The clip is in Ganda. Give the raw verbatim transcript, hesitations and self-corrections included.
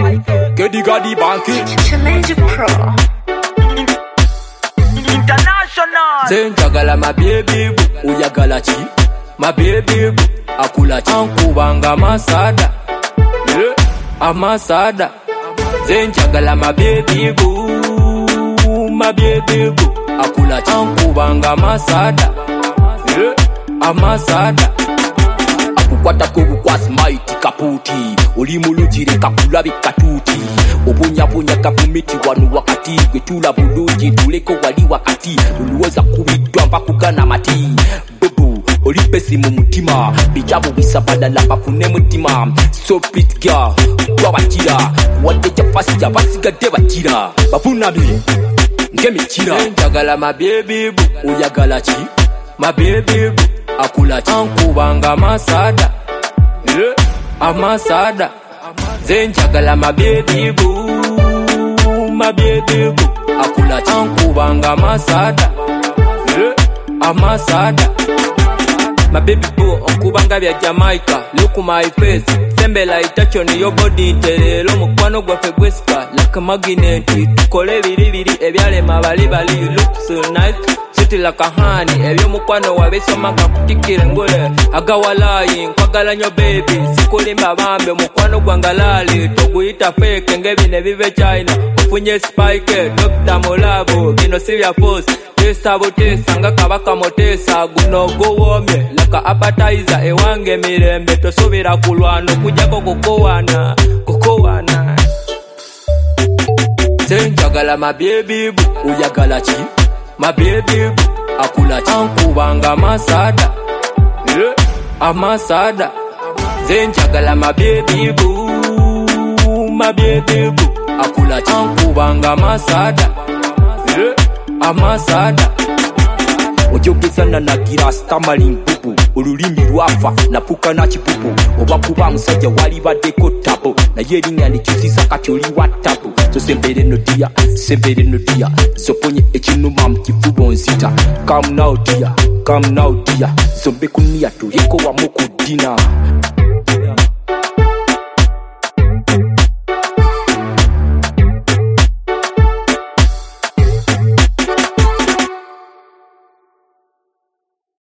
Kedi Gadi Banki Challenge Pro International. Zenjagala my baby boo, uyagala chi? My baby boo, akula chi? Ankubanga masada, yeah, amasada. Zenjagala my baby boo, my baby boo, akula chi? Ankubanga masada, yeah, amasada. Akukwata kubukwa smite kaputi, ulimulujire kakulabi katuti. Obunya bunya kavumiti wanu wakati gwetula bulungi tuleko wali wakati tuluweza kubidwa mpakugana mati bubu olipesi mu mutima bijabu bisabadala bafune mutima so pretty girl twabakira wadde chapasi jabasigadde bakira bafunabi ngemikira njagala my baby boo uyagala chi my baby boo akula chi ankubanga masada yeah amasada Zenjagala my baby boo, my baby boo, akula chi? Ankubanga masada, yeah, amasada. My baby boo, ankubanga bya Jamaica. Look my face, sembela itacho ni your body terero mukwano gwafe gwesika like a magnet. Tukole biri biri ebyale mabali bali, you look so nice. Sweet like a honey, ebyo mukwano wabesoma kakutikire ngole agawalayi nkwagala nyo baby sikulimba bambe mukwano gwangalali toguyita fake ngebine bive China ofunye spike Doctor Molabo bino sibya force tesa botesa nga kabaka motesa guno gowomye laka appetizer ewange mirembe tosobera kulwano kujako kokowana kokowana Zenjagala my baby boo uyagala chi? My baby boo, akula chi? Ankubanga masada, yeah, amasada. Zenjagala my baby boo, my baby boo, akula chi? Ankubanga masada, yeah, amasada. Ojogezana na gira stamali mpupu olulimi lwafa nafuka na kipupu obakuba musajja wali badeko tabo na yeringa nikisisa kati oli watabu so sembere no dia sembere no dia zoponye ekinuma mkifubo nzita come now dia come now dia zombe kunia to yeko wa muku dina